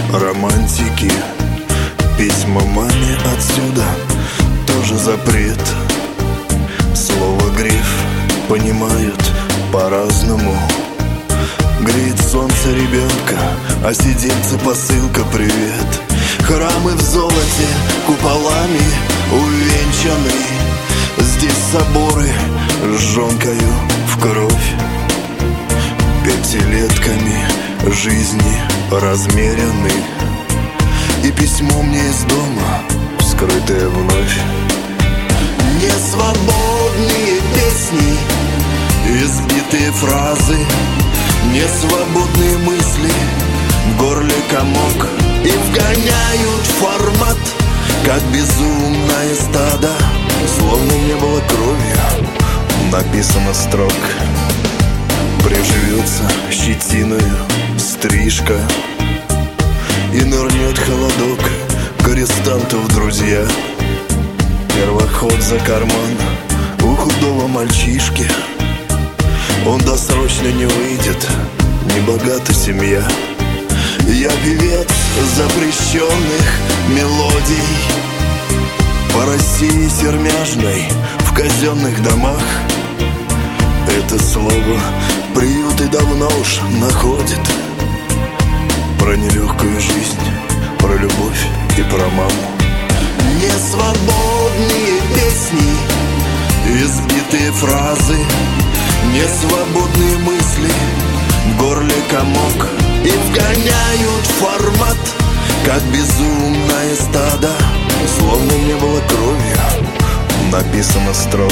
романтики. Письма маме отсюда тоже запрет. Слово гриф понимают по-разному. Греет солнце ребенка, а сидельце посылка привет. Храмы в золоте куполами увенчаны. Здесь соборы с жонкою в кровь. Пятилетками жизни размерены. И письмо мне из дома, вскрытое вновь. Несвободные песни, избитые фразы, несвободные мысли, в горле комок. И вгоняют в формат, как безумное стадо. Словно не было кровью написано строк. Приживется щетиною стрижка, и нырнет холодок к арестанту в друзья. Первоход за карман у худого мальчишки. Он досрочно не выйдет, небогата семья. Я певец запрещенных мелодий, по России сермяжной в казенных домах. Это слово приюты давно уж находит. Про нелегкую жизнь, про любовь и про маму. Несвободные песни, избитые фразы, несвободные мысли, в горле комок. И вгоняют в формат, как безумное стадо. Словно не было кровью написано строк.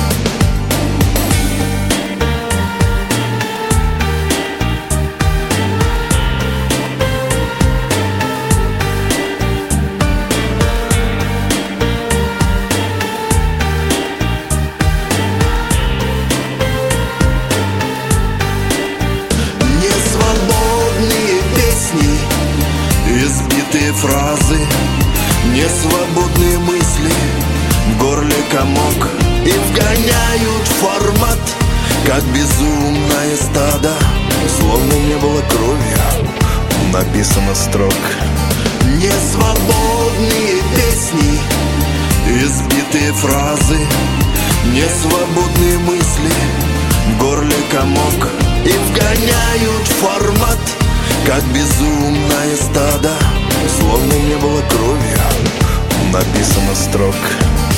Избитые фразы, несвободные мысли, в горле комок. И вгоняют в формат, как безумное стадо. Словно не было кровью написано строк. Несвободные песни, избитые фразы, несвободные мысли, в горле комок. И вгоняют в формат, как безумное стадо. Словно не было кровью написано строк.